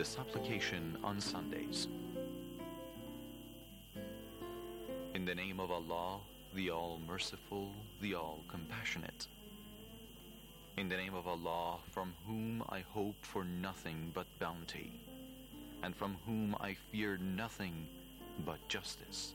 The Supplication on Sundays. In the name of Allah, the All-Merciful, the All-Compassionate. In the name of Allah, from whom I hope for nothing but bounty, and from whom I fear nothing but justice.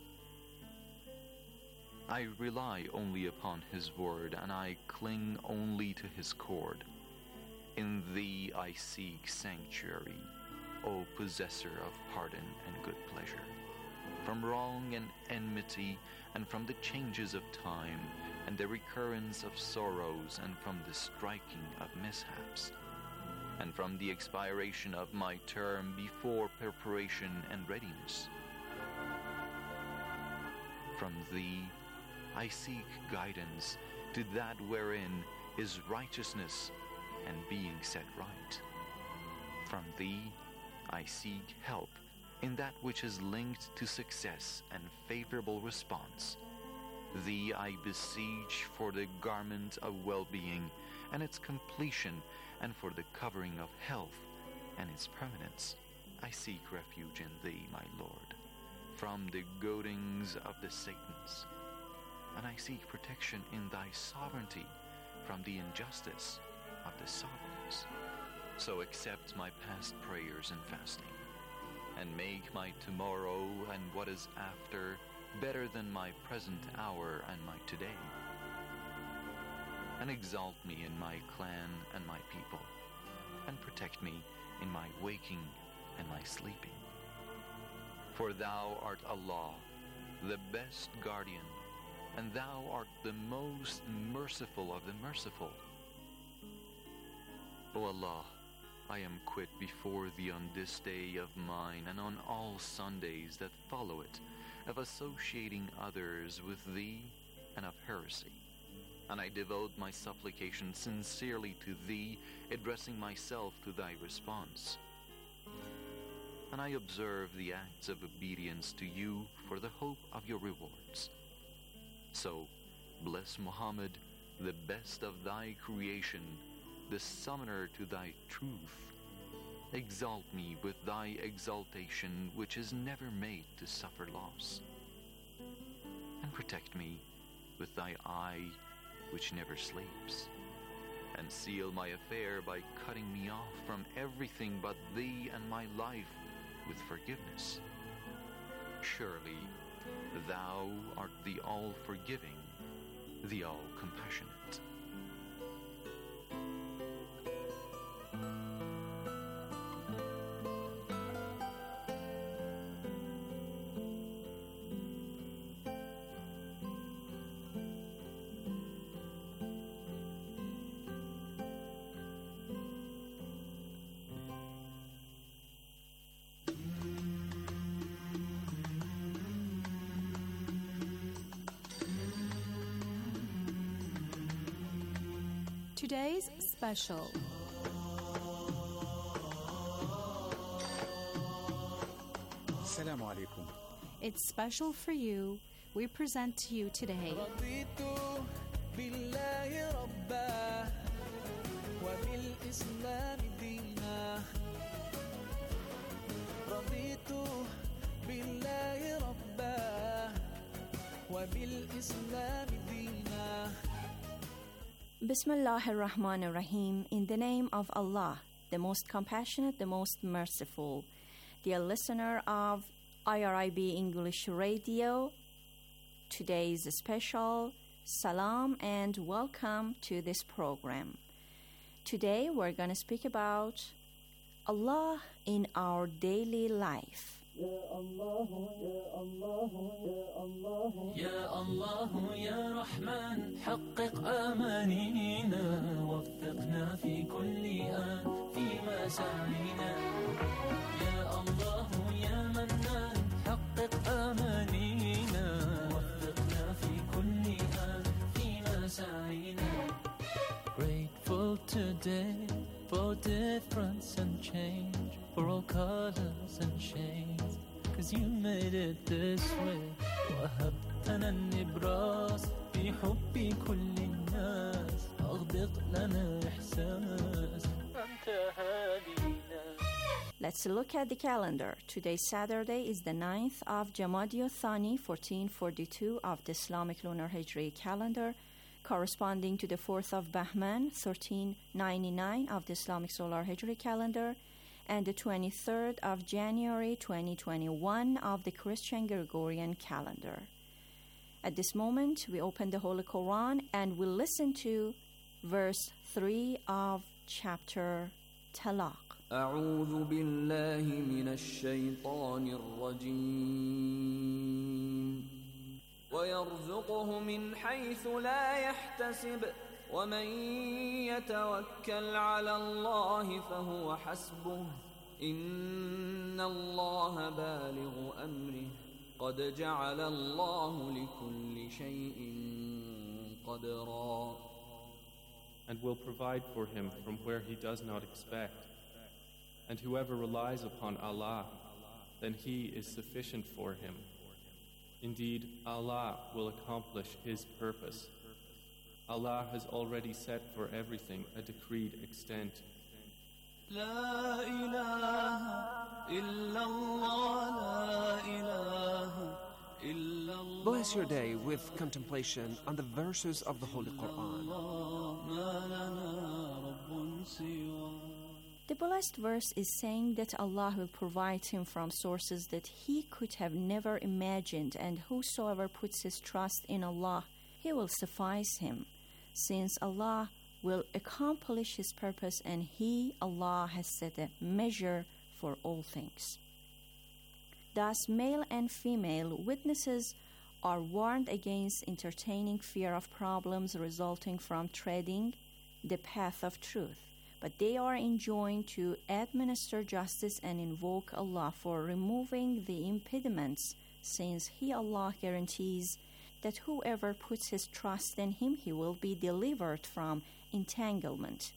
I rely only upon His word, and I cling only to His cord. In Thee I seek sanctuary, O possessor of pardon and good pleasure, from wrong and enmity, and from the changes of time, and the recurrence of sorrows, and from the striking of mishaps, and from the expiration of my term before preparation and readiness. From Thee I seek guidance to that wherein is righteousness and being set right. From Thee I seek help in that which is linked to success and favorable response. Thee I beseech for the garment of well-being and its completion, and for the covering of health and its permanence. I seek refuge in Thee, my Lord, from the goadings of the Satans, and I seek protection in Thy sovereignty from the injustice of the sovereigns. So accept my past prayers and fasting, and make my tomorrow and what is after better than my present hour and my today. And exalt me in my clan and my people, and protect me in my waking and my sleeping. For Thou art Allah, the best guardian, and Thou art the most merciful of the merciful. O Allah, I am quit before Thee on this day of mine, and on all Sundays that follow it, of associating others with Thee and of heresy. And I devote my supplication sincerely to Thee, addressing myself to Thy response. And I observe the acts of obedience to You for the hope of Your rewards. So, bless Muhammad, the best of Thy creation, the summoner to Thy truth. Exalt me with Thy exaltation, which is never made to suffer loss. And protect me with Thy eye, which never sleeps. And seal my affair by cutting me off from everything but Thee and my life with forgiveness. Surely, Thou art the all-forgiving, the all-compassionate. Today's special. Assalamu alaikum. It's special for you. We present to you today. رضيت بالله ربا وبالإسلام دينا رضيت بالله ربا وبالإسلام دينا. Bismillah ar-Rahman ar-Rahim. In the name of Allah, the most compassionate, the most merciful. Dear listener of IRIB English Radio, today's special salam and welcome to this program. Today we're going to speak about Allah in our daily life. يا الله يا الله يا الله يا الله يا رحمن حقق أمانينا وفقنا في كل آن في مساعينا يا الله يا منان حقق أمانينا وفقنا في كل آن في مساعينا. Grateful today for difference and change, for all colors and shades, 'cause you made it this way. وهبتنا النبراس في حب كل الناس، أغدق لنا إحساس أنت هادينا. Let's look at the calendar. Today, Saturday, is the 9th of Jamadi Thani, 1442 of the Islamic Lunar Hijri calendar, corresponding to the 4th of Bahman, 1399 of the Islamic Solar Hijri calendar, and the 23rd of January, 2021 of the Christian Gregorian calendar. At this moment, we open the Holy Quran and we'll listen to verse 3 of chapter Talaq. أعوذ بالله من الشيطان الرجيم ويرزقه من حيث لا يحتسب ومن يتوكل على الله فهو حسبه إن الله بالغ أمره قد جعل الله لكل شيء قدرا. And will provide for him from where he does not expect. And whoever relies upon Allah, then He is sufficient for him. Indeed, Allah will accomplish His purpose. Allah has already set for everything a decreed extent. لا إله إلا الله لا إله إلا الله. Bless your day with contemplation on the verses of the Holy Quran. ما لنا رب سواه. The blessed verse is saying that Allah will provide him from sources that he could have never imagined, and whosoever puts his trust in Allah, He will suffice him, since Allah will accomplish His purpose and He, Allah, has set a measure for all things. Thus, male and female witnesses are warned against entertaining fear of problems resulting from treading the path of truth. But they are enjoined to administer justice and invoke Allah for removing the impediments, since He, Allah, guarantees that whoever puts his trust in Him, he will be delivered from entanglement.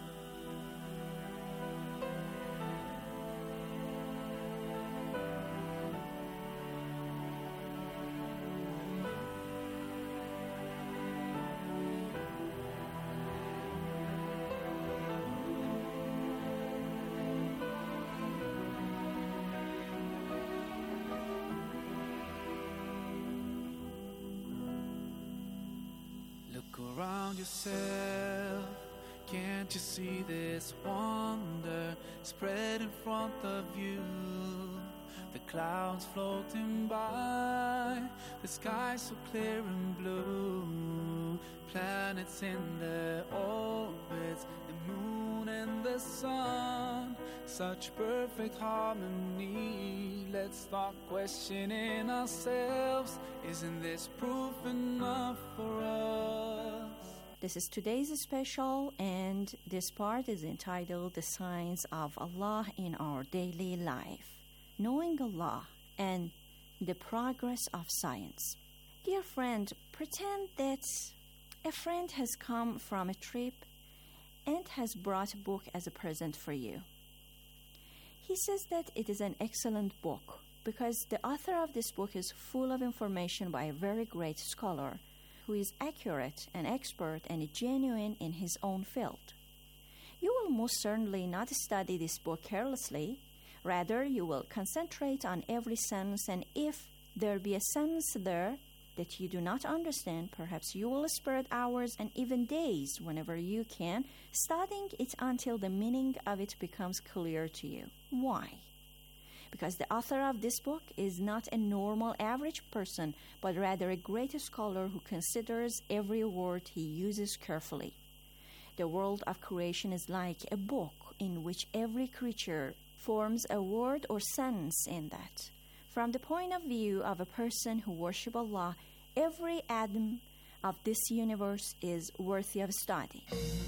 Around yourself, can't you see this wonder spread in front of you? The clouds floating by, the sky so clear and blue, planets in their orbits, the moon and the sun, such perfect harmony. Let's start questioning ourselves. Isn't this proof enough for us? This is today's special, and this part is entitled The Signs of Allah in Our Daily Life, Knowing Allah and the Progress of Science. Dear friend, pretend that a friend has come from a trip and has brought a book as a present for you. He says that it is an excellent book because the author of this book is full of information by a very great scholar who is accurate and expert and genuine in his own field. You will most certainly not study this book carelessly. Rather, you will concentrate on every sentence, and if there be a sentence there that you do not understand, perhaps you will spend hours and even days, whenever you can, studying it until the meaning of it becomes clear to you. Why? Because the author of this book is not a normal average person, but rather a great scholar who considers every word he uses carefully. The world of creation is like a book in which every creature forms a word or sentence in that. From the point of view of a person who worships Allah, every atom of this universe is worthy of study.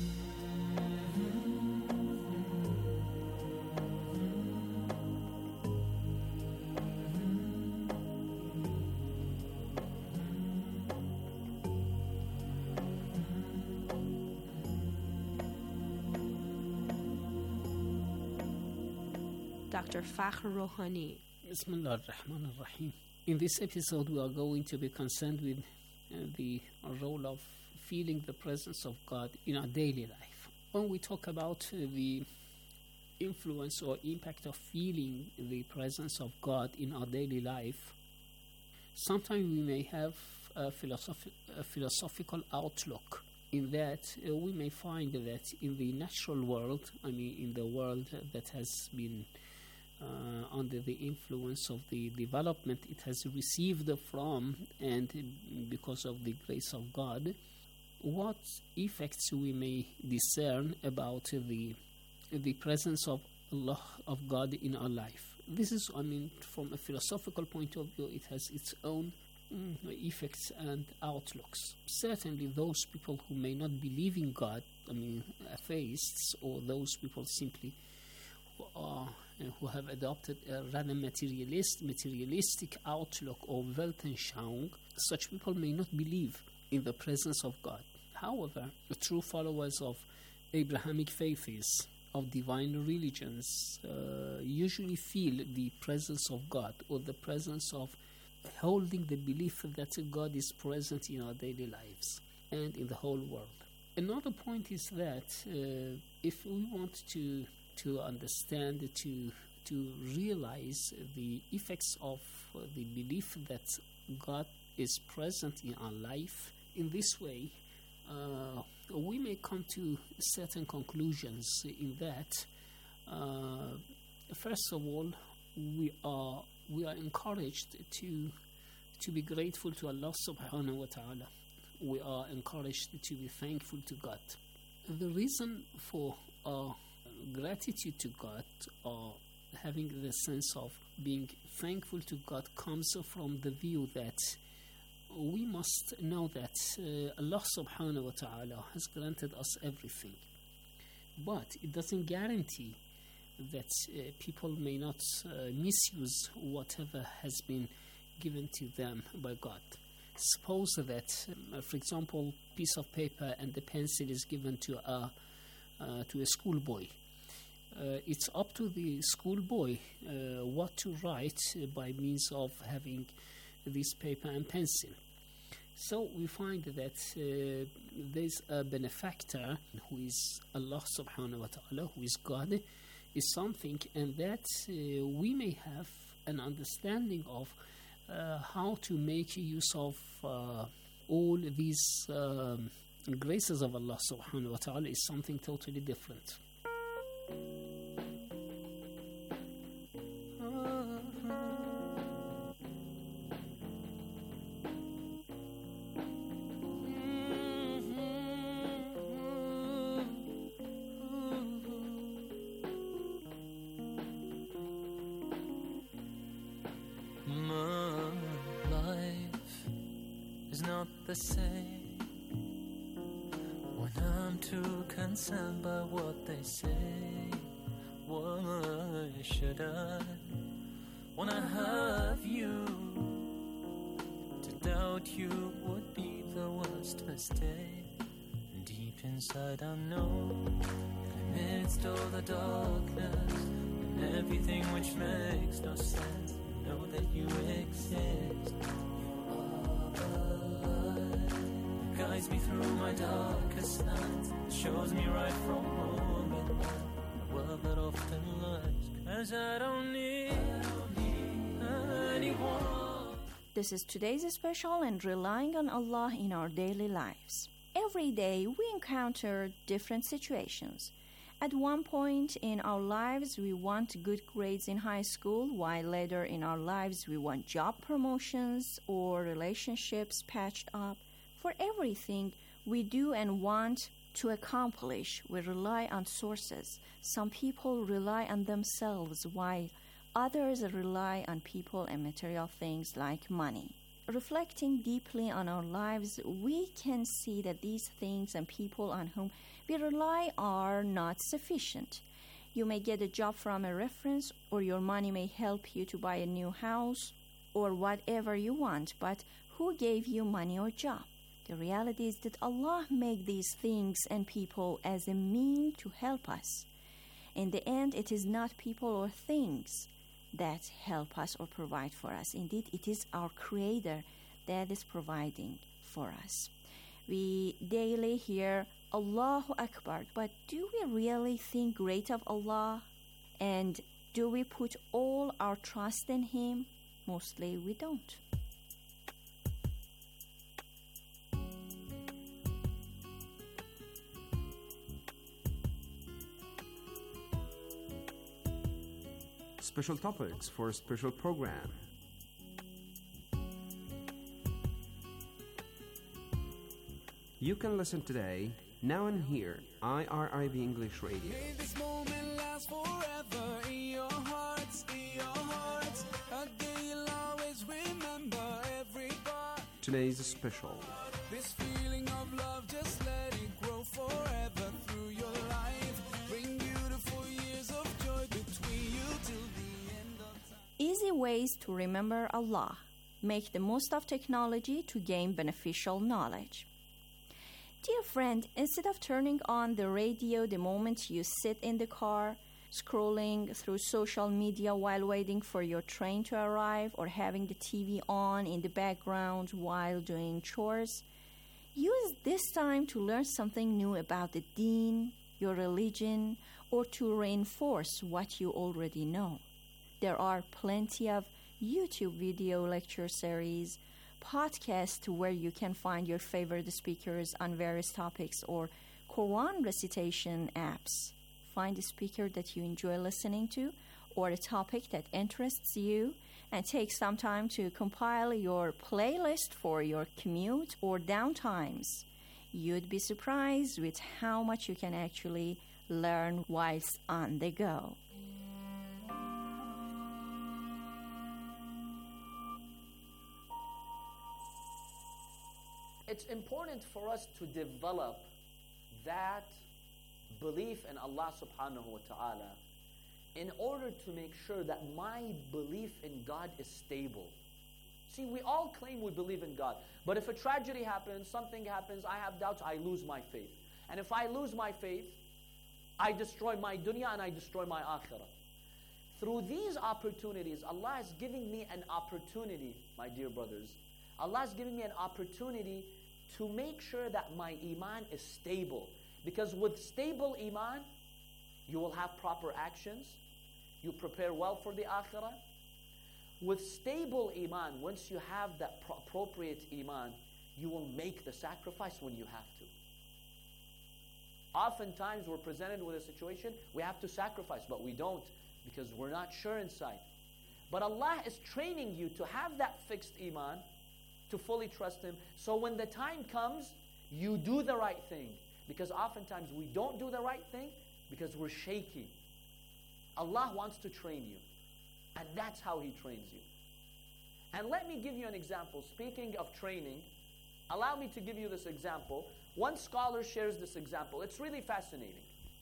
Dr. Fakhr Rouhani. Bismillah ar-Rahman ar-Rahim. In this episode, we are going to be concerned with the role of feeling the presence of God in our daily life. When we talk about the influence or impact of feeling the presence of God in our daily life, sometimes we may have a philosophical outlook in that we may find that in the natural world, in the world that has been under the influence of the development it has received from, and because of the grace of God, what effects we may discern about the presence of Allah, of God in our life. This is, from a philosophical point of view, it has its own effects and outlooks. Certainly those people who may not believe in God, atheists, or those people simply who have adopted a rather materialistic outlook or Weltanschauung, such people may not believe in the presence of God. However, the true followers of Abrahamic faiths, of divine religions, usually feel the presence of God, or the presence of holding the belief that God is present in our daily lives and in the whole world. Another point is that if we want to understand, to realize the effects of the belief that God is present in our life, in this way we may come to certain conclusions in that first of all, we are encouraged to be grateful to Allah subhanahu wa ta'ala. We are encouraged to be thankful to God. The reason for our gratitude to God, or having the sense of being thankful to God, comes from the view that we must know that Allah subhanahu wa ta'ala has granted us everything, but it doesn't guarantee that people may not misuse whatever has been given to them by God. Suppose that, for example, a piece of paper and the pencil is given to a schoolboy. It's up to the schoolboy what to write by means of having this paper and pencil. So we find that there's a benefactor who is Allah subhanahu wa ta'ala, who is God, is something, and that we may have an understanding of how to make use of all these graces of Allah subhanahu wa ta'ala is something totally different. The same when I'm too concerned by what they say. Why should I, when I have you, to doubt you would be the worst mistake? Deep inside I know that amidst all the darkness and everything which makes no sense, I know that you exist. Guides me through my darkest nights, shows me right from wrong in a world that often lies, 'cause I don't need anyone. This is today's special and relying on Allah in our daily lives. Every day we encounter different situations. At one point in our lives we want good grades in high school, while later in our lives we want job promotions or relationships patched up. For everything we do and want to accomplish, we rely on sources. Some people rely on themselves, while others rely on people and material things like money. Reflecting deeply on our lives, we can see that these things and people on whom we rely are not sufficient. You may get a job from a reference, or your money may help you to buy a new house, or whatever you want, but who gave you money or job? The reality is that Allah made these things and people as a means to help us. In the end, it is not people or things that help us or provide for us. Indeed, it is our Creator that is providing for us. We daily hear Allahu Akbar, but do we really think great of Allah And do we put all our trust in Him? Mostly we don't. Special topics for a special program. You can listen today, now and here, IRIB English Radio. May this moment last forever in your hearts, a day you'll always remember every part. Today's special. This feeling of love, just let it grow forever through your life. Bring beautiful years of joy between you till the end of time. Easy ways to remember Allah. Make the most of technology to gain beneficial knowledge. Dear friend, instead of turning on the radio the moment you sit in the car, scrolling through social media while waiting for your train to arrive, or having the TV on in the background while doing chores, use this time to learn something new about the deen, your religion, or to reinforce what you already know. There are plenty of YouTube video lecture series, podcasts where you can find your favorite speakers on various topics, or Quran recitation apps. Find a speaker that you enjoy listening to or a topic that interests you, and take some time to compile your playlist for your commute or downtimes. You'd be surprised with how much you can actually learn whilst on the go. It's important for us to develop that belief in Allah subhanahu wa ta'ala in order to make sure that my belief in God is stable. See, we all claim we believe in God, but if a tragedy happens, something happens, I have doubts, I lose my faith. And if I lose my faith, I destroy my dunya and I destroy my akhirah. Through these opportunities, Allah is giving me an opportunity, my dear brothers. Allah is giving me an opportunity to make sure that my iman is stable. Because with stable iman, you will have proper actions. You prepare well for the akhirah. With stable iman, once you have that appropriate iman, you will make the sacrifice when you have to. Oftentimes we're presented with a situation, we have to sacrifice, but we don't because we're not sure inside. But Allah is training you to have that fixed iman, to fully trust Him. So when the time comes, you do the right thing. Because oftentimes we don't do the right thing because we're shaky. Allah wants to train you. And that's how He trains you. And let me give you an example. Speaking of training, allow me to give you this example. One scholar shares this example. It's really fascinating.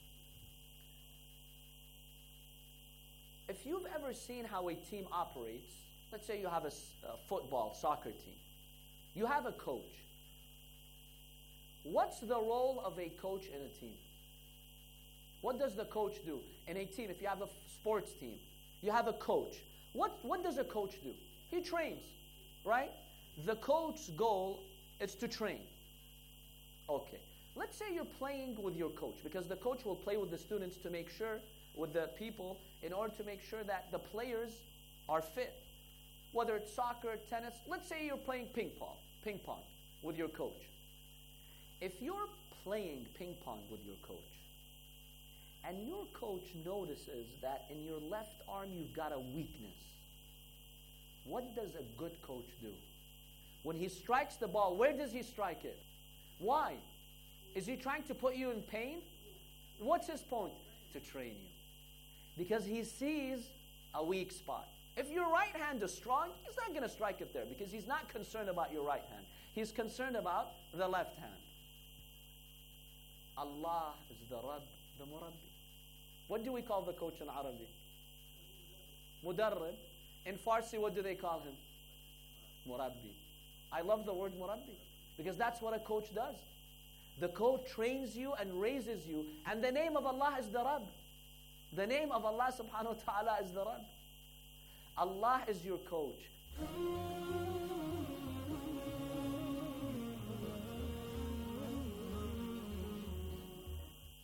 If you've ever seen how a team operates, let's say you have a football, soccer team. You have a coach. What's the role of a coach in a team? What does the coach do? In a team, if you have a sports team, you have a coach. What does a coach do? He trains, right? The coach's goal is to train. Okay. Let's say you're playing with your coach, because the coach will play with the students to make sure, with the people, in order to make sure that the players are fit. Whether it's soccer, tennis, let's say you're playing ping pong with your coach. If you're playing ping pong with your coach, and your coach notices that in your left arm you've got a weakness, what does a good coach do? When he strikes the ball, where does he strike it? Why? Is he trying to put you in pain? What's his point? To train you. Because he sees a weak spot. If your right hand is strong, he's not going to strike it there because he's not concerned about your right hand. He's concerned about the left hand. Allah is the Rabb, the Murabbi. What do we call the coach in Arabic? Mudarrib. In Farsi, what do they call him? Murabbi. I love the word Murabbi because that's what a coach does. The coach trains you and raises you, and the name of Allah is the Rabb. The name of Allah subhanahu wa ta'ala is the Rabb. Allah is your coach.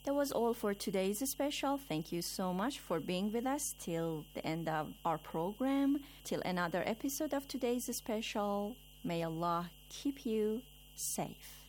That was all for today's special. Thank you so much for being with us till the end of our program, till another episode of today's special. May Allah keep you safe.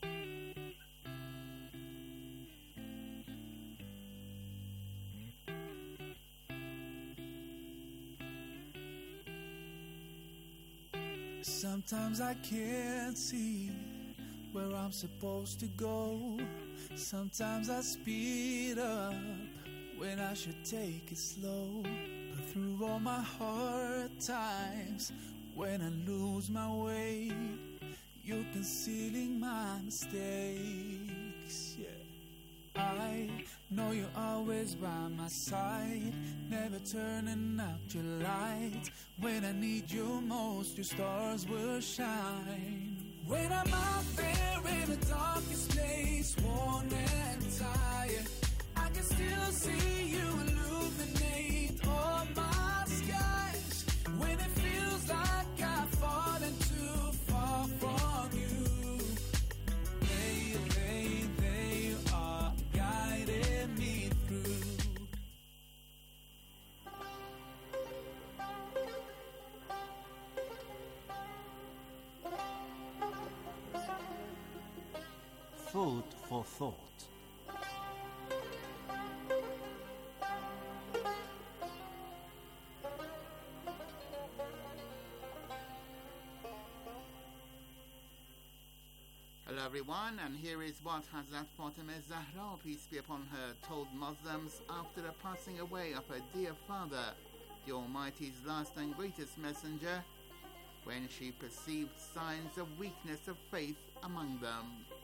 Sometimes I can't see where I'm supposed to go. Sometimes I speed up when I should take it slow. But through all my hard times, when I lose my way, you're concealing my mistakes. Yeah, I know you're always by my side, never turning out your light. When I need you most, your stars will shine. When I'm out there in the darkest place, worn and tired, I can still see you illuminate all my skies. When it feels like I've fallen too far from you, they are guiding me through. Food for thought. Hello everyone, and here is what Hazrat Fatima Zahra, peace be upon her, told Muslims after the passing away of her dear father, the Almighty's last and greatest messenger, when she perceived signs of weakness of faith among them.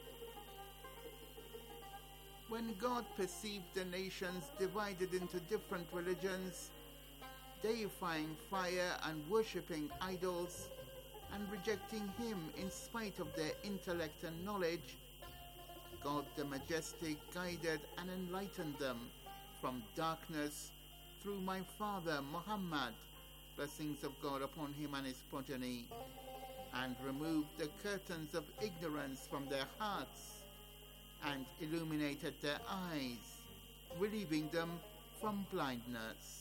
When God perceived the nations divided into different religions, deifying fire and worshipping idols, and rejecting Him in spite of their intellect and knowledge, God the Majestic guided and enlightened them from darkness through my father Muhammad, blessings of God upon him and his progeny, and removed the curtains of ignorance from their hearts, and illuminated their eyes, relieving them from blindness.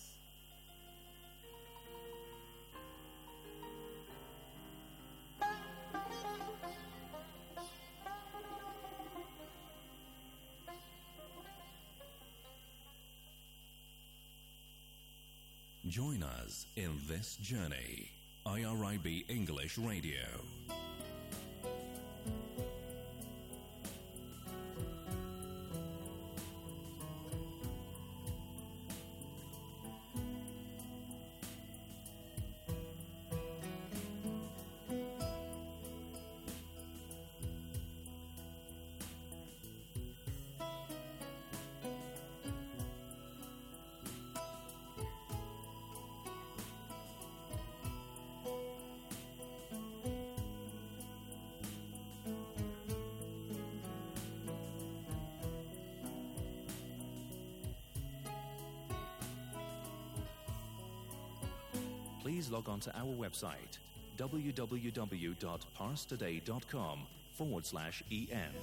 Join us in this journey. IRIB English Radio. Please log on to our website www.parstoday.com/en.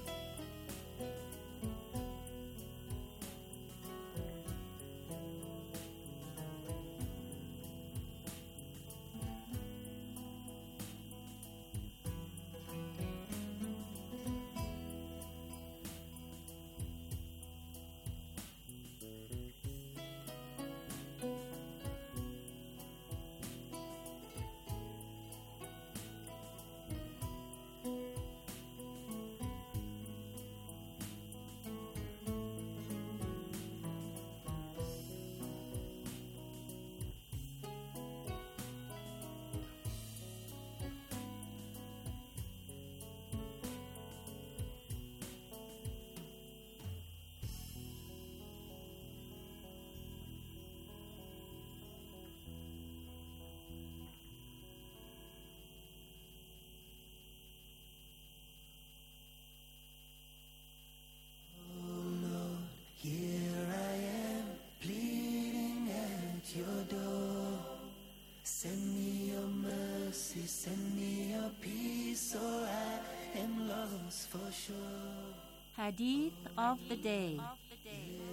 Send me your peace, or I am lost for sure. Hadith of the day.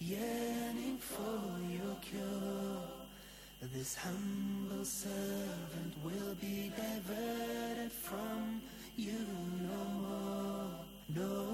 yearning for your cure. This humble servant will be diverted from you no more, no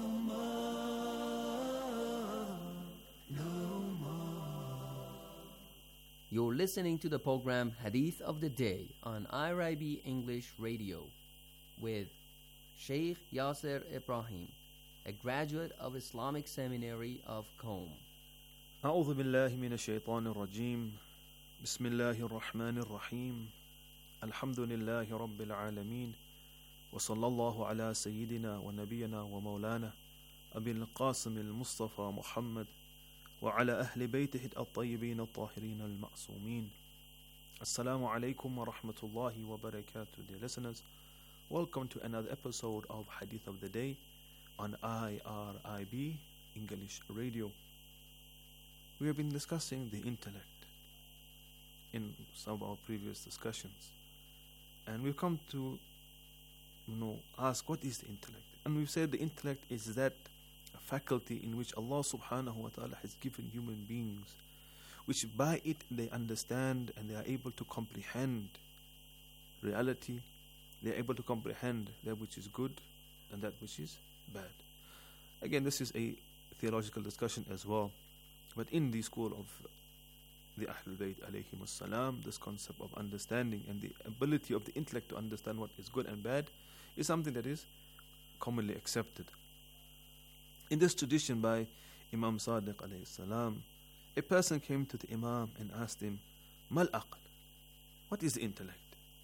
more, no more. You're listening to the program Hadith of the Day on IRIB English Radio with Sheikh Yasser Ibrahim, a graduate of Islamic Seminary of Qom. أعوذ بالله من الشيطان الرجيم بسم الله الرحمن الرحيم الحمد لله رب العالمين وصلى الله على سيدنا ونبينا ومولانا أبي القاسم المصطفى محمد وعلى أهل بيته الطيبين الطاهرين المعصومين. Assalamu alaikum wa rahmatullahi wa barakatuh. Dear listeners, welcome to another episode of Hadith of the Day on IRIB English Radio. We have been discussing the intellect in some of our previous discussions, and we've come to ask, what is the intellect? And we've said the intellect is that faculty in which Allah subhanahu wa ta'ala has given human beings, which by it they understand and they are able to comprehend reality, they are able to comprehend that which is good and that which is bad. Again, this is a theological discussion as well, but in the school of the Ahlul Bayt alayhim as-salam, this concept of understanding and the ability of the intellect to understand what is good and bad is something that is commonly accepted. In this tradition by Imam Sadiq alayhi salam, a person came to the Imam and asked him, Mal aql? What is the intellect?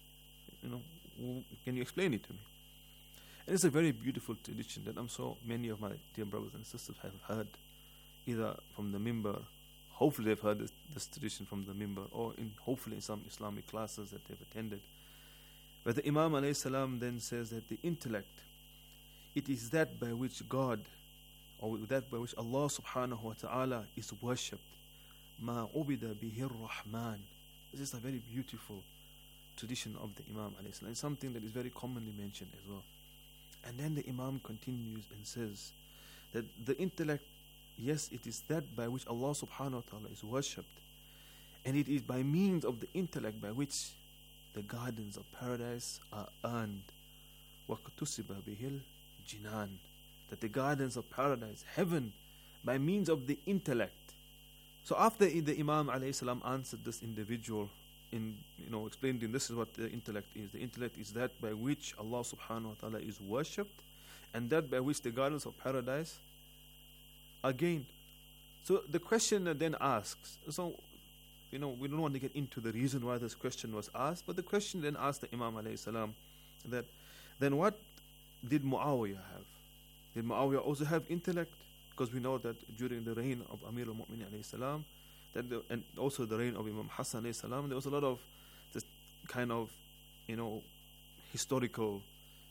Can you explain it to me? And it's a very beautiful tradition that I'm sure many of my dear brothers and sisters have heard, either from the mimbar. Hopefully they've heard this tradition from the mimbar, or hopefully in some Islamic classes that they've attended. But the Imam alayhi salam then says that the intellect, it is that by which God, or that by which Allah subhanahu wa ta'ala is worshipped. Ma ubida bihir rahman. This is a very beautiful tradition of the Imam alayhi salam. It's something that is very commonly mentioned as well. And then the Imam continues and says that the intellect, yes, it is that by which Allah subhanahu wa ta'ala is worshipped. And it is by means of the intellect by which the gardens of paradise are earned. وَقْتُسِبَ بِهِ الْجِنَانِ. That the gardens of paradise, heaven, by means of the intellect. So after the Imam alayhi salam answered this individual in, explained him, this is what the intellect is. The intellect is that by which Allah subhanahu wa ta'ala is worshipped, and that by which the gardens of paradise are gained. So the questioner then asks, we don't want to get into the reason why this question was asked, but the question then asked the Imam alayhi salam that, then what did Muawiyah have? Did Muawiyah also have intellect? Because we know that during the reign of Amir al-Mu'minin alayhi salam, and also the reign of Imam Hassan alayhi salam, there was a lot of this kind of, historical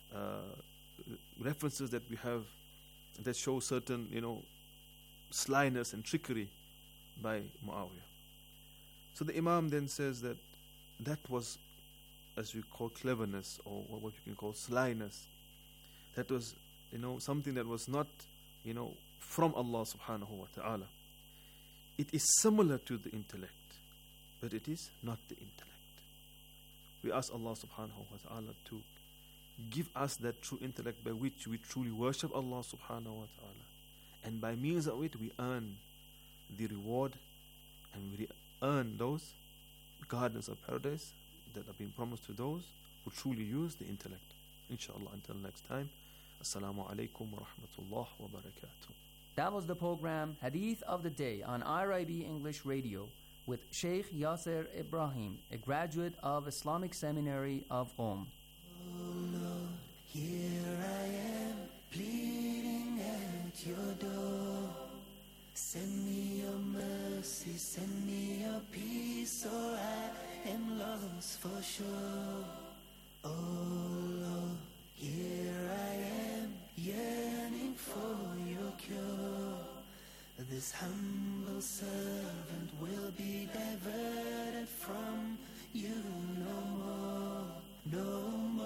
references that we have that show certain, slyness and trickery by Muawiyah. So the Imam then says that was, as we call cleverness, or what you can call slyness. That was, something that was not, from Allah subhanahu wa ta'ala. It is similar to the intellect, but it is not the intellect. We ask Allah subhanahu wa ta'ala to give us that true intellect by which we truly worship Allah subhanahu wa ta'ala. And by means of it, we earn the reward and we earn those gardens of paradise that have been promised to those who truly use the intellect. Inshallah, until next time. Assalamu alaikum wa rahmatullah wa barakatuh. That was the program Hadith of the Day on IRIB English Radio with Sheikh Yasser Ibrahim, a graduate of Islamic Seminary of Qom. Oh Lord, here I am, pleading at your door. Send me your mercy, send me your peace, or I am lost for sure. Oh Lord, here I am, yearning for your cure. This humble servant will be diverted from you no more, no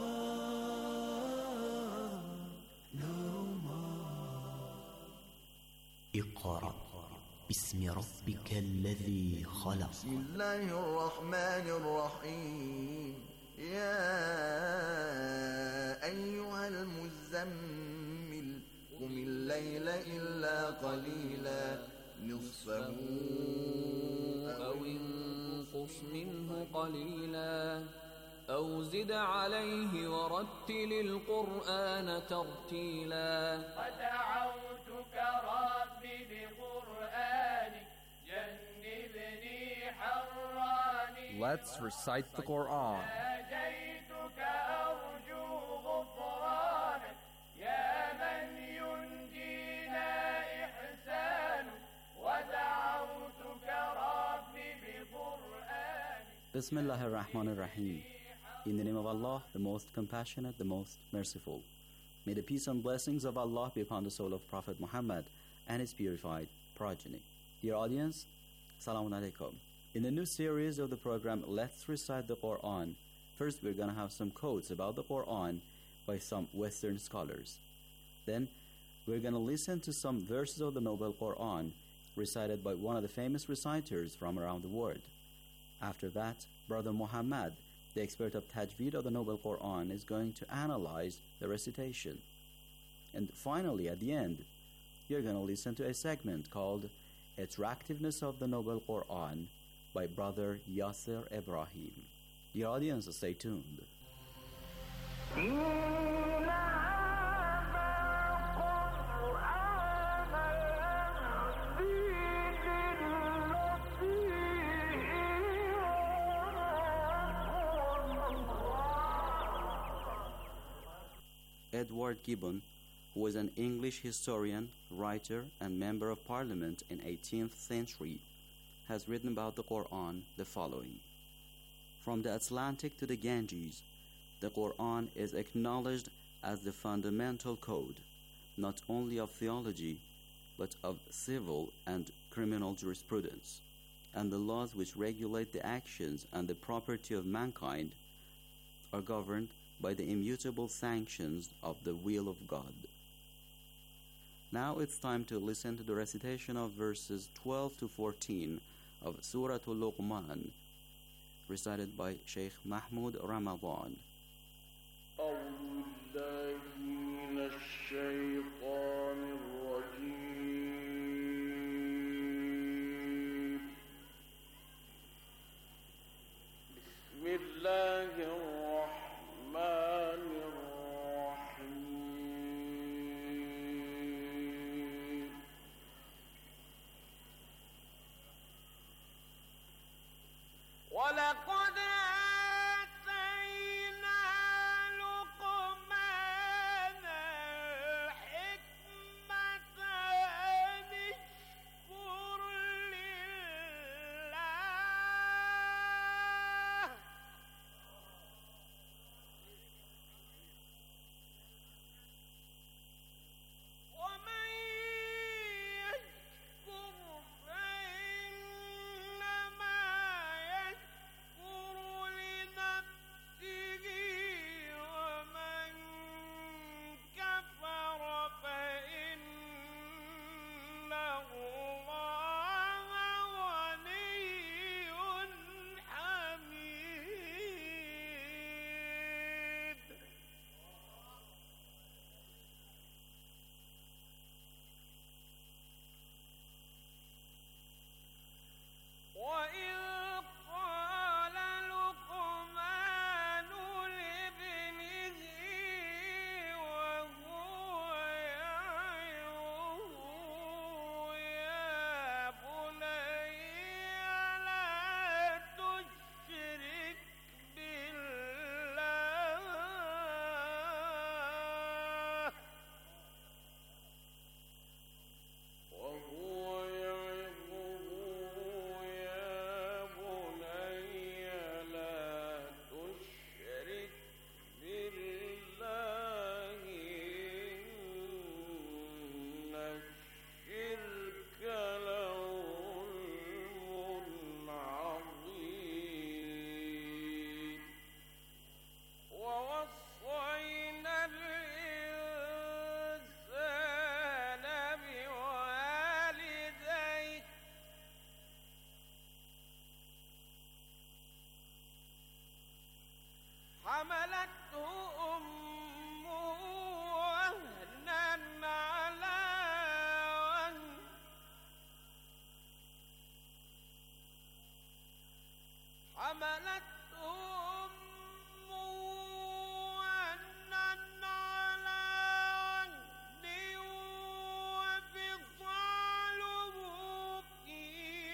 more, no more. اقرأ باسم ربك الذي خلق. بسم الله الرحمن الرحيم. يا أيها المزمل قم الليل إلا قليلا نصفه أو انقص منه قليلا أو زد عليه ورتل القرآن ترتيلا. ودعوتك ربي بقرآنك جنبني حراني. Let's recite the Quran. ناجيتك أرجو غفرانك يا من ينجينا إحسان. ودعوتك ربي بقرآنك. Bismillah ar-Rahman ar-Rahim. In the name of Allah, the most compassionate, the most merciful. May the peace and blessings of Allah be upon the soul of Prophet Muhammad and his purified progeny. Dear audience, Assalamu alaikum. In the new series of the program, Let's Recite the Quran, first we're going to have some quotes about the Quran by some Western scholars. Then we're going to listen to some verses of the Noble Quran recited by one of the famous reciters from around the world. After that, Brother Muhammad, the expert of Tajweed of the Noble Quran, is going to analyze the recitation. And finally, at the end, you're going to listen to a segment called Attractiveness of the Noble Quran by Brother Yasser Ibrahim. Dear audience, stay tuned. Edward Gibbon, who was an English historian, writer, and member of parliament in 18th century, has written about the Quran the following. From the Atlantic to the Ganges, the Quran is acknowledged as the fundamental code, not only of theology, but of civil and criminal jurisprudence, and the laws which regulate the actions and the property of mankind are governed by the immutable sanctions of the will of God. Now it's time to listen to the recitation of verses 12 to 14 of Surah Al-Luqman, recited by Sheikh Mahmoud Ramadan. ولقد آتينا لقمان الحكمة أن اشكر لله حملته أمه وهنا على وهن حملته أمه وهنا على وهن وفصاله في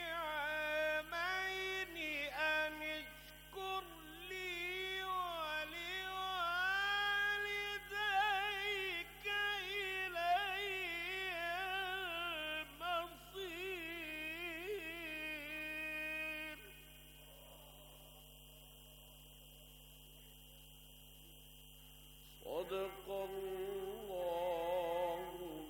عامين أن اشكر لي ولوالديك إلي المصير. صدق الله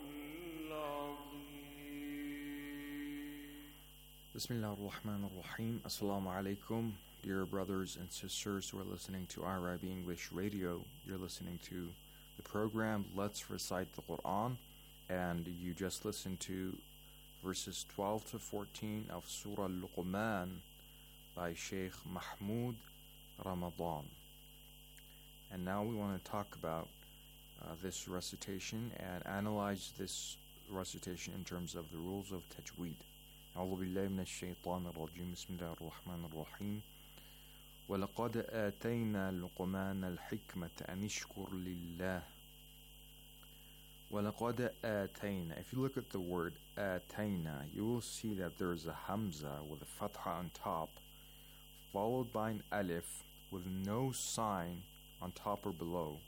العظيم. Bismillah ar-Rahman ar-Rahim. Assalamu alaikum, dear brothers and sisters who are listening to IRIB English Radio. You're listening to the program Let's Recite the Quran, and you just listened to verses 12 to 14 of Surah Luqman by Sheikh Mahmoud Ramadan. And now we want to talk about this recitation and analyze this recitation in terms of the rules of tajweed. أعوذ بالله من الشيطان الرجيم بسم الله الرحمن الرحيم ولقد آتينا لقمان الحكمة أن اشكر لله ولقد آتينا. If you look at the word آتينا, you will see that there is a hamza with a fatha on top followed by an alif with no sign on top or below.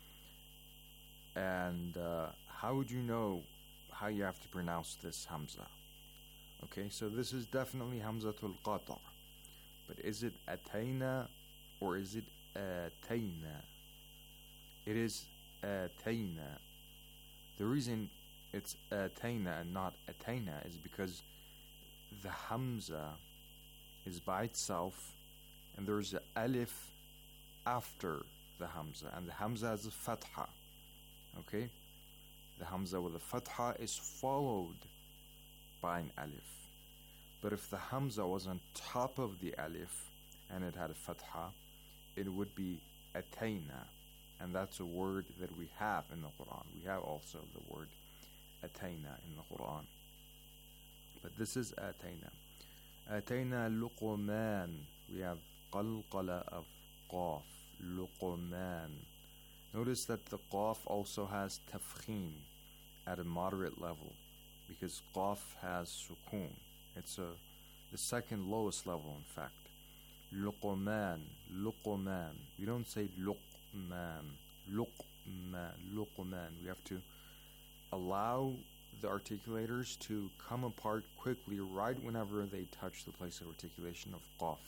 And how would you know how you have to pronounce this hamza? Okay, so this is definitely hamzatul qata. But is it atayna or is it atayna? It is atayna. The reason it's atayna and not atayna is because the hamza is by itself and there's an alif after the hamza, and the hamza has a fatha. Okay, the hamza with a fatha is followed by an alif. But if the hamza was on top of the alif and it had a fatha, it would be atayna, and that's a word that we have in the Quran. We have also the word atayna in the Quran, but this is atayna. Atayna luqman. We have qalqala of qaf. Luqman. Notice that the qaf also has tafkhim at a moderate level, because qaf has sukun. It's the second lowest level, in fact. Luqman, luqman. We don't say luqman, luqman, luqman. We have to allow the articulators to come apart quickly right whenever they touch the place of articulation of qaf.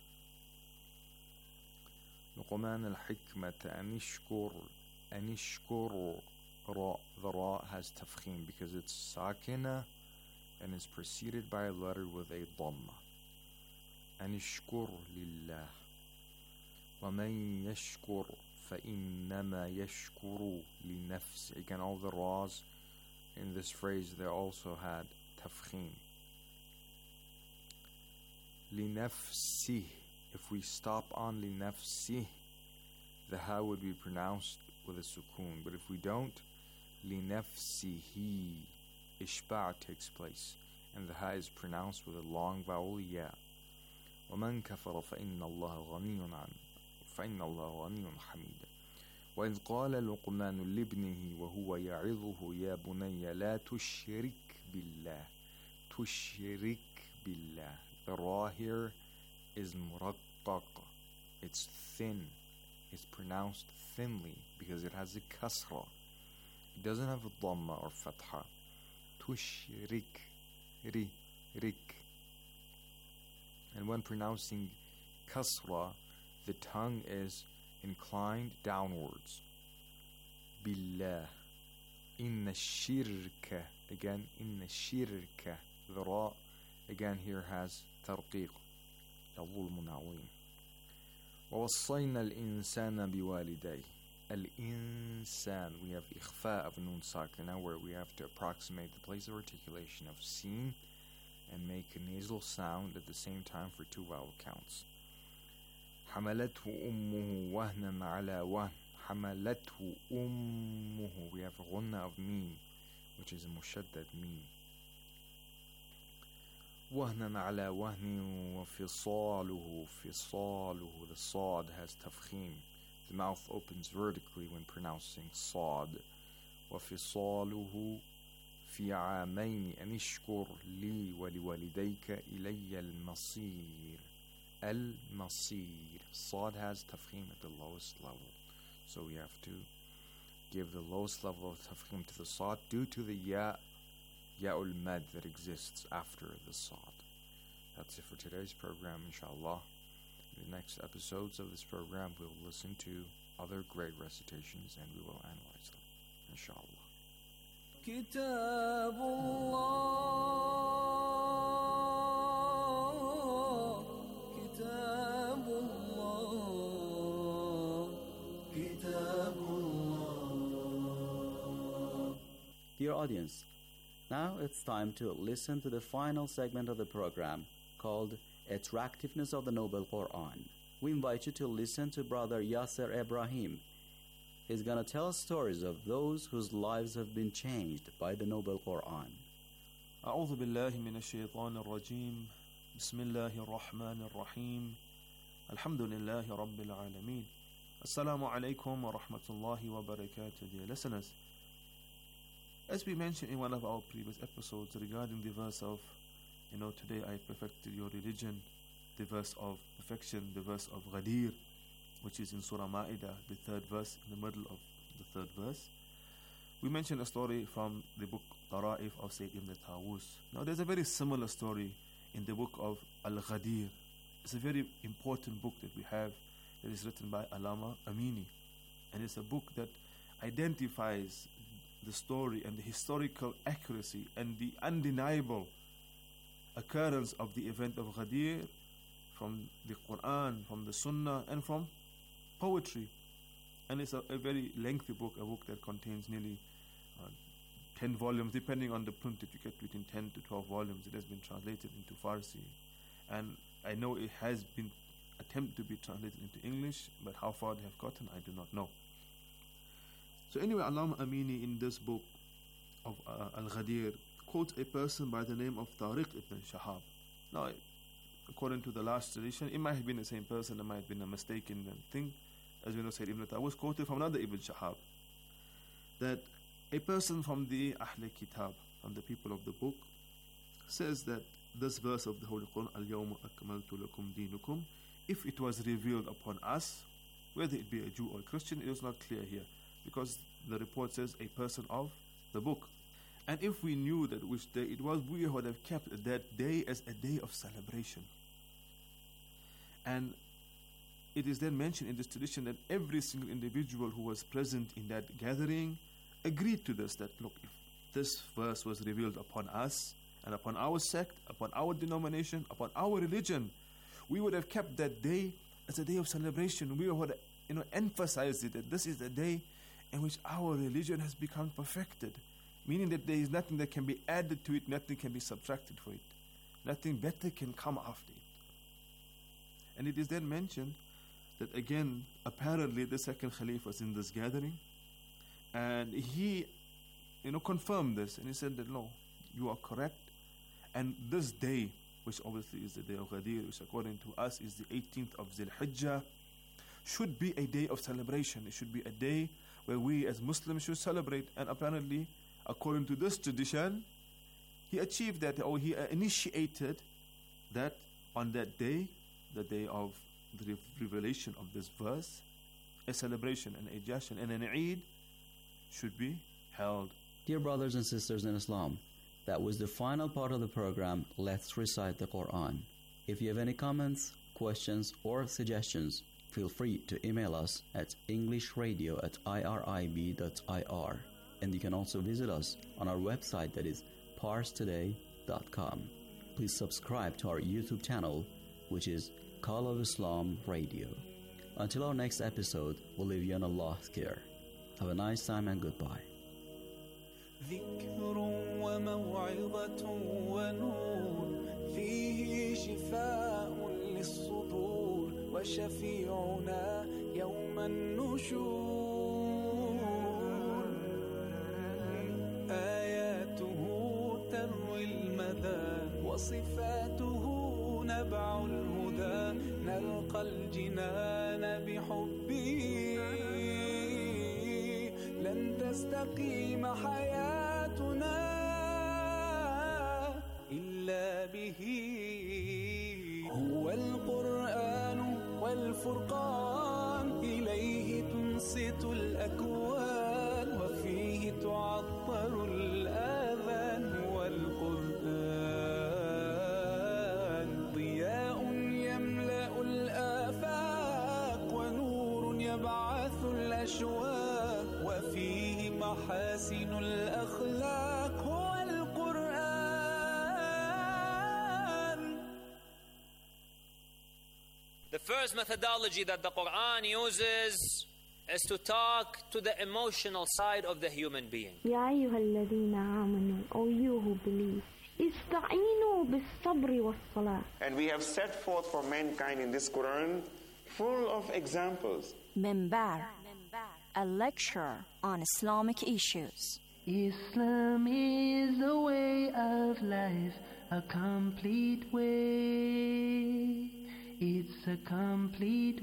Luqman al-hikmata anishkur ra. The ra has tafkhim because it's sakina and is preceded by a letter with a dhamma. Anishkur lillah. وَمَن يَشْكُرْ فَإِنَّمَا يَشْكُرُ لِنَفْسِهِ. Again, all the ra's in this phrase, they also had tafkhim. لِنَفْسِهِ. If we stop on لِنَفْسِهِ, the ha would be pronounced with a sukoon. But if we don't, لِنَفْسِهِ, ishba' takes place, and the ha is pronounced with a long vowel ya. وَمَنْ كَفَرَ فَإِنَّ اللَّهَ غَنِيٌّ حَمِيدٌ. وَإِذْ قَالَ لُقْمَانُ لِابْنِهِ وَهُوَ يَعِظُهُ يَا بُنَيَّ لَا تُشْرِكْ بِاللَّهِ. تُشْرِكْ بِاللَّهِ. The ra here is muraqqaq. It's thin. It's pronounced thinly because it has a kasra. It doesn't have a dhamma or fatha. Tushrik, rik. And when pronouncing kasra, the tongue is inclined downwards. Billah. Inna shirka. Again, inna shirka. The ra again here has tarqiq. يظلم عظيم. ووصينا الإنسان بوالديه. الإنسان. We have إخفاء of nun sakina, where we have to approximate the place of articulation of sin and make a nasal sound at the same time for two vowel counts. حملته أمه وهنا على وهن. حملته أمه. We have a غنة of meme, which is a mushaddad meme. وهنا على وهن وفصاله. فصاله. The صاد has تفخيم. The mouth opens vertically when pronouncing صاد. وفصاله في عامين أن اشكر لي ولوالديك إلي المصير. المصير. صاد has تفخيم at the lowest level. So we have to give the lowest level of tafkhim to the sad due to the ya'ul mad that exists after the sad. That's it for today's program, inshallah. In the next episodes of this program, we'll listen to other great recitations and we will analyze them, inshallah. كتاب الله كتاب الله كتاب الله. Dear audience, now it's time to listen to the final segment of the program called Attractiveness of the Noble Quran. We invite you to listen to Brother Yasser Ibrahim. He's going to tell us stories of those whose lives have been changed by the Noble Quran. أعوذ بالله من الشيطان الرجيم. بسم الله الرحمن الرحيم. الحمد لله رب العالمين. Assalamu alaikum wa rahmatullahi wa barakatuh, dear listeners. As we mentioned in one of our previous episodes regarding the verse of, today I perfected your religion, the verse of perfection, the verse of Ghadir, which is in Surah Ma'idah, the third verse, in the middle of the third verse. We mentioned a story from the book Tara'if of Sayyid Ibn Tawus. Now there's a very similar story in the book of Al-Ghadir. It's a very important book that we have that is written by Allama Amini. And it's a book that identifies the story and the historical accuracy and the undeniable occurrence of the event of Ghadir from the Quran, from the Sunnah, and from poetry. And it's a very lengthy book, a book that contains nearly 10 volumes, depending on the print that you get, between 10 to 12 volumes. It has been translated into Farsi. And I know it has been attempted to be translated into English, but how far they have gotten, I do not know. So anyway, Allama Amini in this book of Al-Ghadir quotes a person by the name of Tariq ibn Shahab. Now, according to the last tradition, it might have been the same person, it might have been a mistaken thing. As we know, Sayyid Ibn Tawus quoted from another Ibn Shahab that a person from the Ahl Kitab, from the people of the book, says that this verse of the Holy Quran, Al-Yawma akmaltu lakum dinukum, if it was revealed upon us, whether it be a Jew or a Christian, it is not clear here, because the report says a person of the book. And if we knew that which day it was, we would have kept that day as a day of celebration. And it is then mentioned in this tradition that every single individual who was present in that gathering agreed to this, that look, if this verse was revealed upon us and upon our sect, upon our denomination, upon our religion, we would have kept that day as a day of celebration. We would have emphasized it, that this is the day in which our religion has become perfected, meaning that there is nothing that can be added to it, nothing can be subtracted for it, nothing better can come after it. And it is then mentioned that again, apparently the second Khalif was in this gathering, and he confirmed this, and he said that no, you are correct, and this day, which obviously is the day of Ghadir, which according to us is the 18th of Zil Hijjah, should be a day of celebration. It should be a day where we as Muslims should celebrate. And apparently, according to this tradition, he achieved that, or he initiated that on that day, the day of the revelation of this verse, a celebration and a jashan and an Eid should be held. Dear brothers and sisters in Islam, that was the final part of the program, Let's Recite the Quran. If you have any comments, questions, or suggestions, feel free to email us at englishradio@irib.ir. And you can also visit us on our website, that is parstoday.com. Please subscribe to our YouTube channel, which is Call of Islam Radio. Until our next episode, we'll leave you on Allah's care. Have a nice time and goodbye. ذكر وموعظة ونور فيه شفاء للصدور وشفيعنا يوم النشور آياته تروي المدى وصفاته نبع الهدى نلقى الجنان بحبه لن تستقيم حياتنا إلا به هو القرآن والفرقان إليه تنصت الأكوان وفيه تعطر الآذان والقرآن ضياء يملأ الآفاق ونور يبعث الأشواق وفيه محاسن الأخلاق هو القرآن. The first methodology that the Quran uses is to talk to the emotional side of the human being. يا أيها الذين آمنوا, O you who believe, استعينوا بالصبر والصلاة. And we have set forth for mankind in this Quran full of examples. Mimbar, a lecture on Islamic issues. Islam is a way of life, a complete way. It's a complete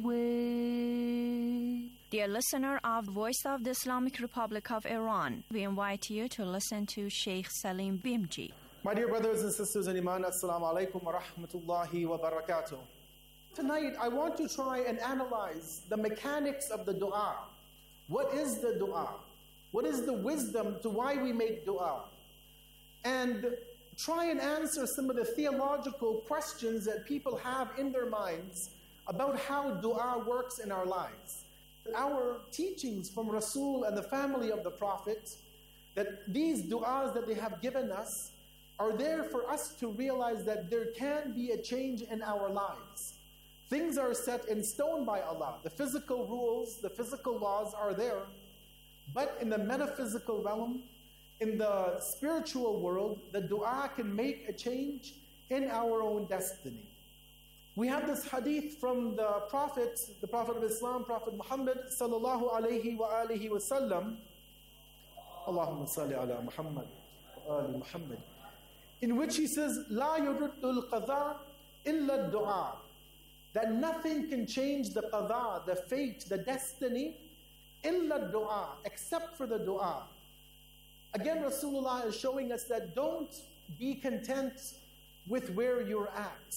way. Dear listener of Voice of the Islamic Republic of Iran, we invite you to listen to Sheikh Salim Bimji. My dear brothers and sisters in Iman, Assalamu alaikum wa rahmatullahi wa barakatuh. Tonight, I want to try and analyze the mechanics of the dua. What is the dua? What is the wisdom to why we make dua? And try and answer some of the theological questions that people have in their minds about how dua works in our lives. Our teachings from Rasul and the family of the Prophet, that these du'as that they have given us are there for us to realize that there can be a change in our lives. Things are set in stone by Allah. The physical rules, the physical laws are there. But in the metaphysical realm, in the spiritual world, the dua can make a change in our own destiny. We have this hadith from the Prophet of Islam, Prophet Muhammad sallallahu alayhi wa alihi wa sallam. Allahumma salli ala Muhammad wa ali Muhammad. In which he says, La yuruddul qadha illa dua. That nothing can change the qadha, the fate, the destiny, illa dua, except for the dua. Again, Rasulullah is showing us that don't be content with where you're at.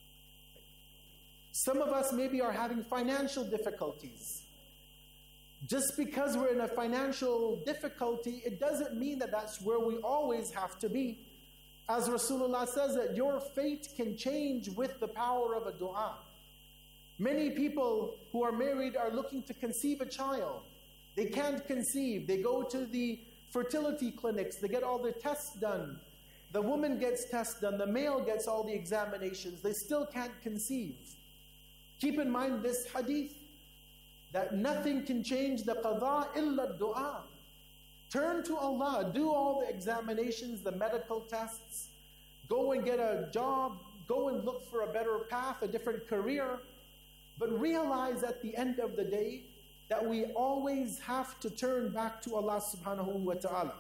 Some of us maybe are having financial difficulties. Just because we're in a financial difficulty, it doesn't mean that that's where we always have to be. As Rasulullah says that your fate can change with the power of a dua. Many people who are married are looking to conceive a child. They can't conceive. They go to the fertility clinics. They get all their tests done. The woman gets tests done. The male gets all the examinations. They still can't conceive. Keep in mind this hadith, that nothing can change the qadha illa dua. Turn to Allah, do all the examinations, the medical tests, go and get a job, go and look for a better path, a different career, but realize at the end of the day that we always have to turn back to Allah subhanahu wa ta'ala.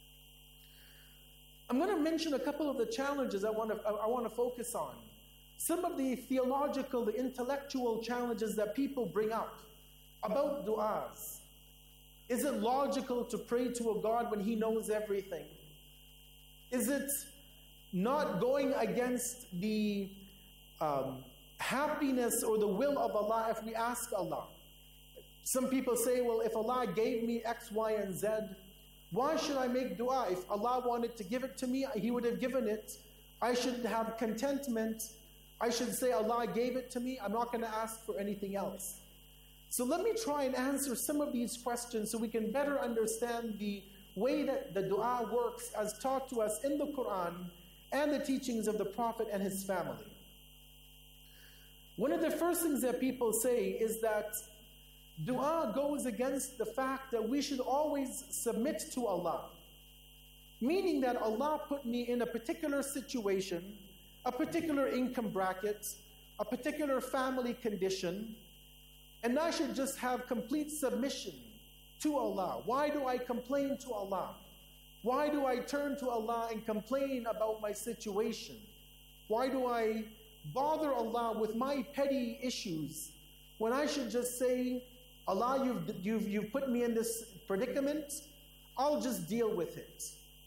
I'm going to mention a couple of the challenges I want to focus on. Some of the theological, the intellectual challenges that people bring up about du'as. Is it logical to pray to a God when He knows everything? Is it not going against the happiness or the will of Allah if we ask Allah? Some people say, well, if Allah gave me X, Y, and Z, why should I make dua? If Allah wanted to give it to me, He would have given it. I should have contentment. I should say, Allah gave it to me. I'm not going to ask for anything else. So let me try and answer some of these questions so we can better understand the way that the dua works as taught to us in the Quran and the teachings of the Prophet and his family. One of the first things that people say is that dua goes against the fact that we should always submit to Allah. Meaning that Allah put me in a particular situation, a particular income bracket, a particular family condition, and I should just have complete submission to Allah. Why do I complain to Allah? Why do I turn to Allah and complain about my situation? Why do I bother Allah with my petty issues when I should just say, Allah, you've put me in this predicament, I'll just deal with it.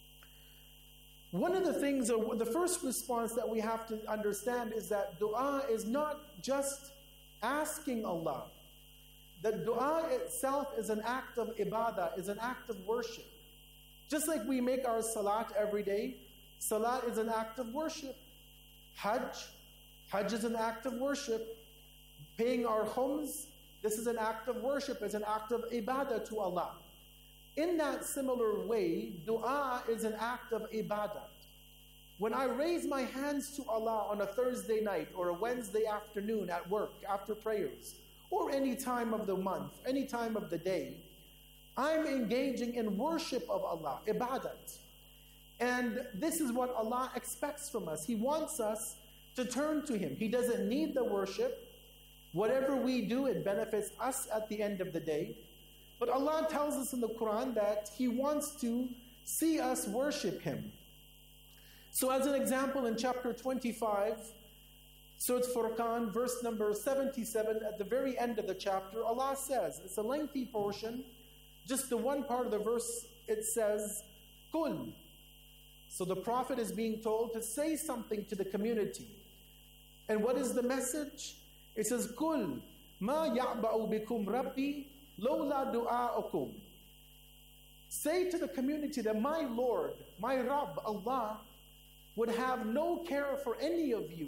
One of the things, or the first response that we have to understand is that dua is not just asking Allah. That dua itself is an act of ibadah, is an act of worship. Just like we make our salat every day, salat is an act of worship. Hajj is an act of worship. Paying our khums, this is an act of worship, is an act of ibadah to Allah. In that similar way, dua is an act of ibadah. When I raise my hands to Allah on a Thursday night or a Wednesday afternoon at work after prayers, or any time of the month, any time of the day, I'm engaging in worship of Allah, ibadat. And this is what Allah expects from us. He wants us to turn to Him. He doesn't need the worship. Whatever we do, it benefits us at the end of the day. But Allah tells us in the Quran that He wants to see us worship Him. So as an example, in chapter 25, Surah Furqan, verse number 77, at the very end of the chapter, Allah says, it's a lengthy portion, just the one part of the verse, it says, Qul. So the Prophet is being told to say something to the community. And what is the message? It says, Qul ma ya'ba'u bikum rabbi lawla du'a'ukum. Say to the community that my Lord, my Rabb, Allah, would have no care for any of you.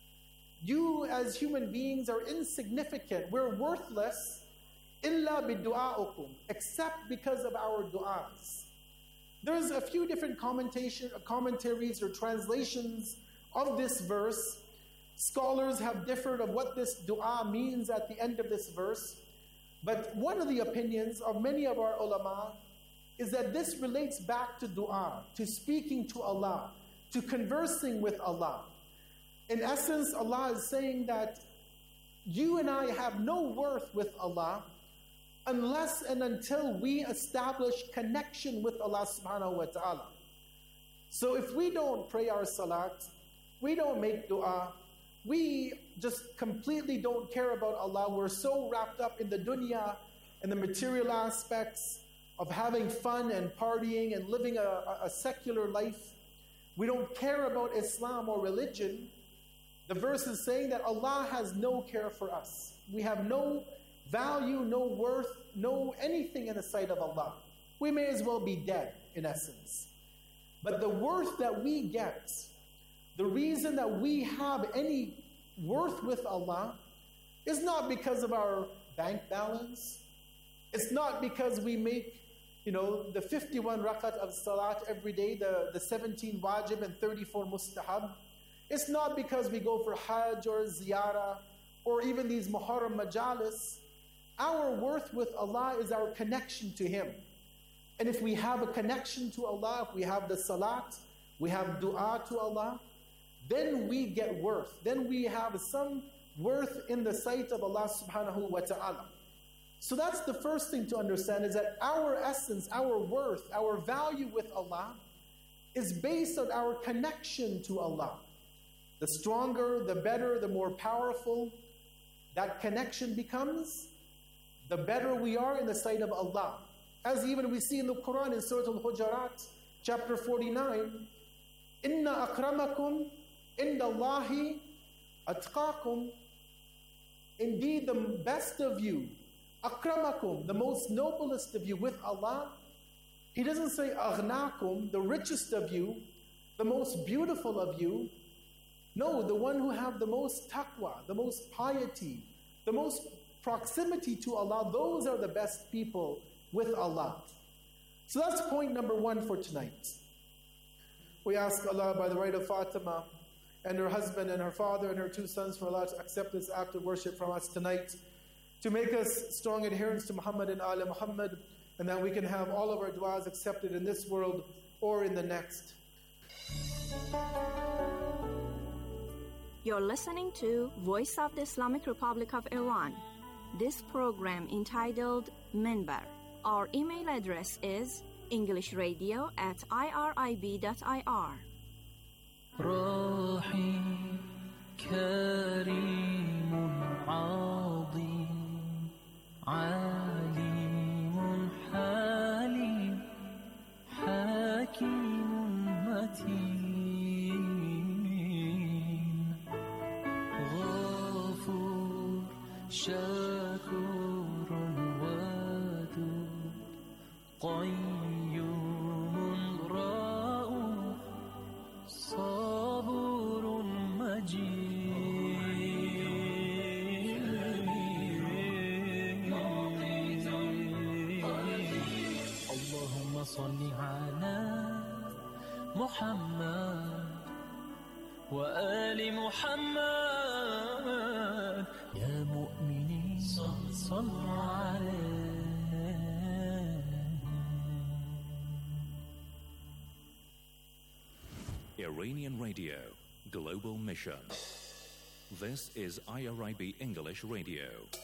You as human beings are insignificant. We're worthless illa bidu'a'ukum, except because of our du'as. There's a few different commentaries or translations of this verse. Scholars have differed of what this dua means at the end of this verse. But one of the opinions of many of our ulama is that this relates back to dua, to speaking to Allah, to conversing with Allah. In essence, Allah is saying that you and I have no worth with Allah unless and until we establish connection with Allah subhanahu wa ta'ala. So if we don't pray our salat, we don't make dua, we just completely don't care about Allah, we're so wrapped up in the dunya and the material aspects of having fun and partying and living a secular life, we don't care about Islam or religion, the verse is saying that Allah has no care for us. We have no value, no worth, no anything in the sight of Allah. We may as well be dead, in essence. But the worth that we get, the reason that we have any worth with Allah, is not because of our bank balance. It's not because we make, the 51 rakat of salat every day, the 17 wajib and 34 mustahab. It's not because we go for hajj or ziyarah or even these muharram majalis. Our worth with Allah is our connection to Him. And if we have a connection to Allah, if we have the salat, we have dua to Allah, then we get worth. Then we have some worth in the sight of Allah subhanahu wa ta'ala. So that's the first thing to understand, is that our essence, our worth, our value with Allah is based on our connection to Allah. The stronger, the better, the more powerful that connection becomes, the better we are in the sight of Allah. As even we see in the Quran in Surah Al-Hujarat, chapter 49, Inna akramakum indallahi atqakum. Indeed, the best of you, akramakum, the most noblest of you with Allah. He doesn't say aghnakum, the richest of you, the most beautiful of you. No, the one who have the most taqwa, the most piety, the most proximity to Allah, those are the best people with Allah. So that's point number one for tonight. We ask Allah by the right of Fatima and her husband and her father and her two sons for Allah to accept this act of worship from us tonight, to make us strong adherents to Muhammad and Ali Muhammad, and that we can have all of our du'as accepted in this world or in the next. You're listening to Voice of the Islamic Republic of Iran. This program entitled Minbar. Our email address is englishradio@irib.ir. رحيم كريم عظيم عليم حليم حكيم متين غفور شكور ودود قيوم رؤوف صبور مجيد اللهم صل على محمد وآل محمد يا مؤمنين صلوا عليه. Iranian Radio, Global Mission. This is IRIB English Radio.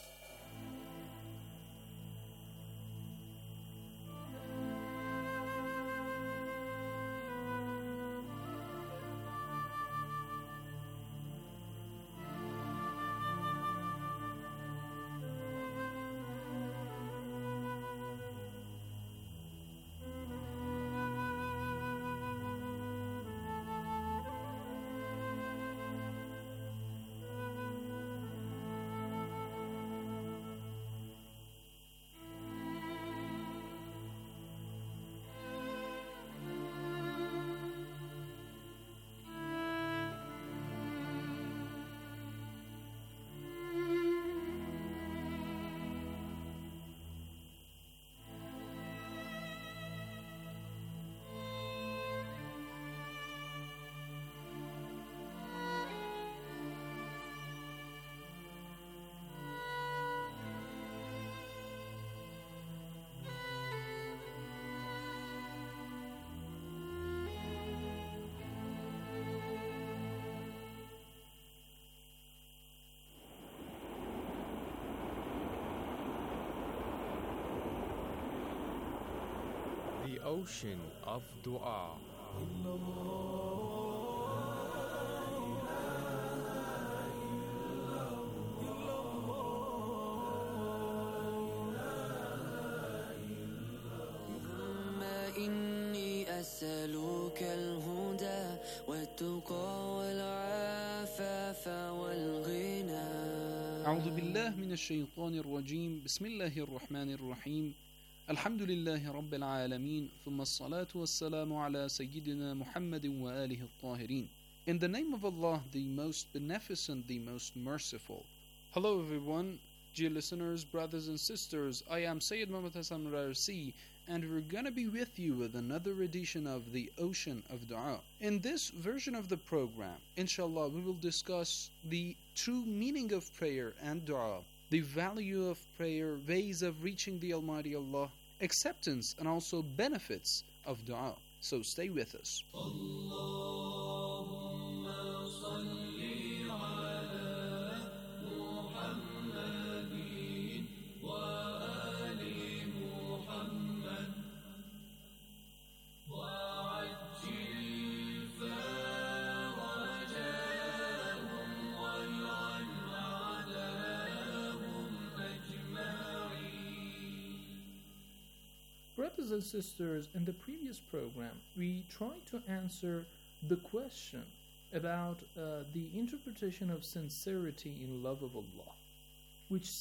The ocean of dua. إني أسألك الهدى والتقى والعفاف والغنى. أعوذ بالله من الشيطان الرجيم. بسم الله الرحمن الرحيم. الحمد لله رب العالمين. ثم الصلاة والسلام على سيدنا محمد وآله الطاهرين. In the name of Allah, the most beneficent, the most merciful. Hello everyone, dear listeners, brothers and sisters. I am Sayyid Muhammad Hassan Rarsi, and we're gonna be with you with another edition of the Ocean of Dua. In this version of the program, inshallah, we will discuss the true meaning of prayer and dua, the value of prayer, ways of reaching the Almighty Allah, acceptance and also benefits of dua. So stay with us. Brothers and sisters, in the previous program, we tried to answer the question about the interpretation of sincerity in love of Allah, which